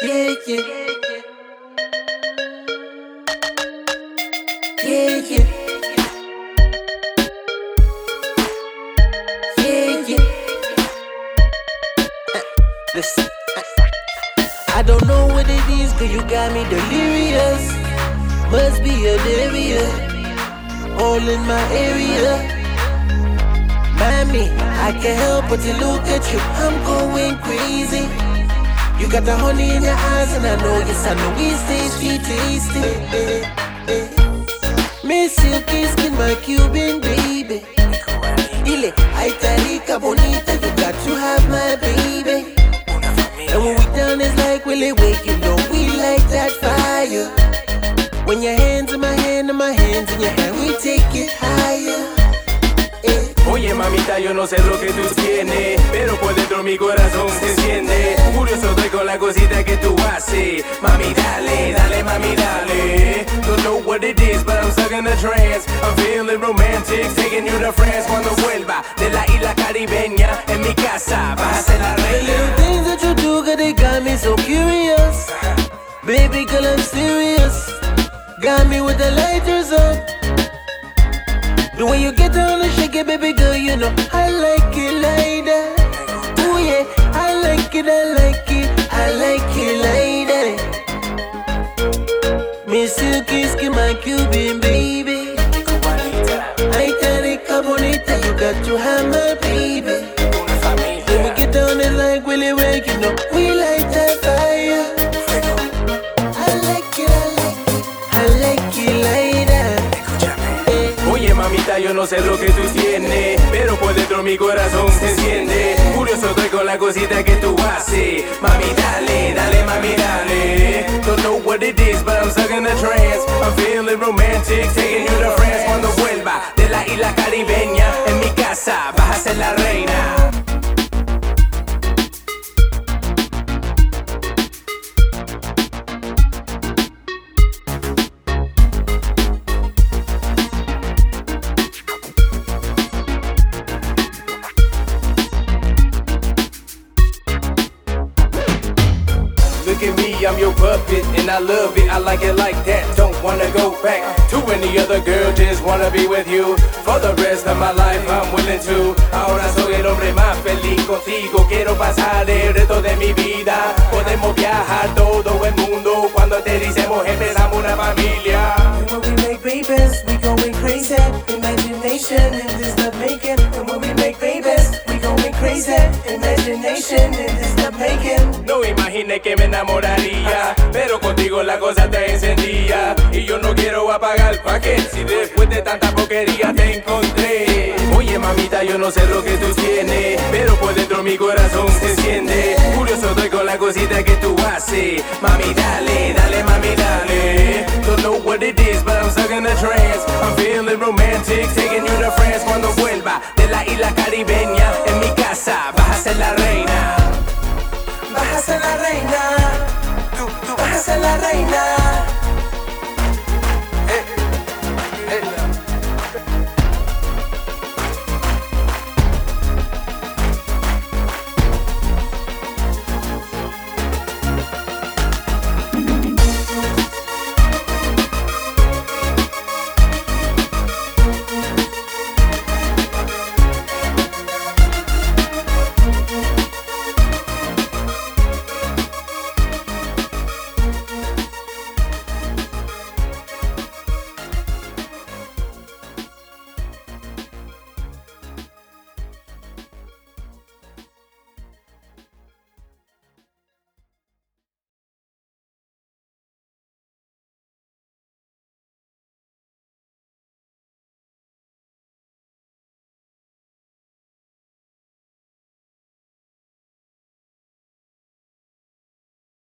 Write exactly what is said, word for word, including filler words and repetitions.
Yeah, yeah. Yeah, yeah. Yeah, yeah. Listen. I don't know what it is, cause you got me delirious. Must be a area, all in my area. Mommy, I can't help but to look at you, I'm going crazy. You got the honey in your eyes and I know, yes I know it's tasty, tasty. eh, eh. Me silky skin, my Cuban baby. Dile, ay tarica bonita, you got to have my baby. And when we down it's like Willie Wake, you know we like that fire. When your hands in my hand and my hands in your hand, we take it higher. eh. Oye mamita, yo no sé lo que tú tienes, pero por dentro mi corazón se enciende. Curioso estoy con la cosita que tú haces. Mami dale, dale mami dale. Don't know what it is, but I'm stuck in a trance. I'm feeling romantic, taking you to France. Cuando vuelva de la isla caribeña, en mi casa vas a ser la The reina. little things that you do, cause they got me so curious. Baby girl, I'm serious. Got me with the lighters up. The way you get down and shake it, baby girl, you know I like it like that. Ooh yeah, I like it, I like it, I like it like that. Me silky skin, my Cuban baby. Ay, tarica bonita, you got to have my baby. When we get down and like Willie Wake, you know we like that fire. I like it, I like it, I like it like that. Oye mamita, yo no sé lo que tú tienes, pero por dentro mi corazón se enciende. Curioso estoy con la cosita que tú haces. Mami dale, dale mami dale. Don't know what it is, but I'm stuck in a trance. I'm feeling romantic, taking you to France. Cuando vuelva de la isla caribeña, en mi casa vas a ser la reina. Look at me, I'm your puppet, and I love it, I like it like that. Don't wanna go back to any other girl, just wanna be with you. For the rest of my life, I'm willing to. Ahora soy el hombre más feliz contigo. Quiero pasar el resto de mi vida. Podemos viajar todo el mundo. Cuando aterricemos empezamos una familia. And when we make babies, we going crazy. Imagination in this love making. And when we make babies, we going crazy. Imagination in this love making. No imaginé que me enamoraría, pero contigo la cosa te encendía. Y yo no quiero apagar pa' qué, si después de tanta porquería te encontré. Oye mamita, yo no sé lo que tú tienes, pero por dentro mi corazón se enciende. Curioso estoy con la cosita que tú haces. Mami dale, dale mami dale. Don't know what it is, but I'm stuck in a trance. I'm feeling romantic, taking you to France. Cuando vuelva